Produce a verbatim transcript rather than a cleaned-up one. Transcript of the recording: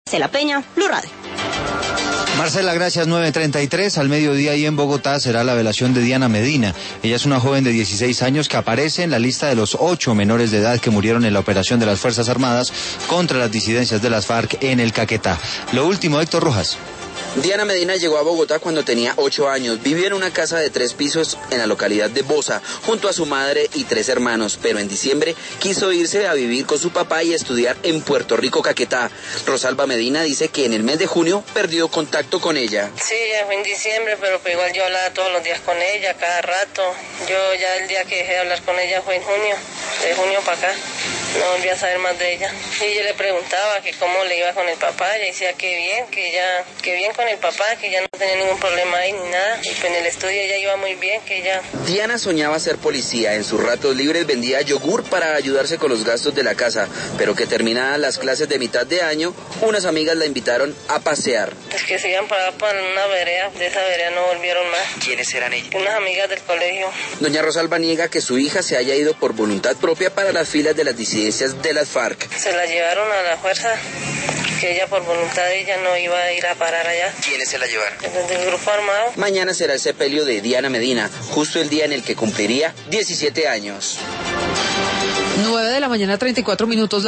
Marcela Peña, Blue Radio. Marcela, gracias. nueve treinta y tres, al mediodía y en Bogotá será la velación de Diana Medina. Ella es una joven de dieciséis años que aparece en la lista de los ocho menores de edad que murieron en la operación de las Fuerzas Armadas contra las disidencias de las FARC en el Caquetá. Lo último, Héctor Rojas. Diana Medina llegó a Bogotá cuando tenía ocho años. Vivió en una casa de tres pisos en la localidad de Bosa, junto a su madre y tres hermanos, pero en diciembre quiso irse a vivir con su papá y estudiar en Puerto Rico, Caquetá. Rosalba Medina dice que en el mes de junio perdió contacto con ella. Sí, ya fue en diciembre, pero pues igual yo hablaba todos los días con ella, cada rato. Yo ya el día que dejé de hablar con ella fue en junio, de junio para acá. No volví a saber más de ella. Y yo le preguntaba que cómo le iba con el papá. Ella decía que bien, que ella, que bien con el papá, que ya no tenía ningún problema ahí ni nada. Y pues en el estudio ella iba muy bien, que ella... Diana soñaba ser policía. En sus ratos libres vendía yogur para ayudarse con los gastos de la casa. Pero que terminadas las clases de mitad de año, unas amigas la invitaron a pasear. Es que se iban para, para una vereda. De esa vereda no volvieron más. ¿Quiénes eran ellas? Unas amigas del colegio. Doña Rosalba niega que su hija se haya ido por voluntad propia para las filas de las disidencias de las FARC. Se la llevaron a la fuerza, que ella por voluntad de ella no iba a ir a parar allá. ¿Quiénes se la llevaron? Desde el grupo armado. Mañana será el sepelio de Diana Medina, justo el día en el que cumpliría diecisiete años. nueve de la mañana, treinta y cuatro minutos.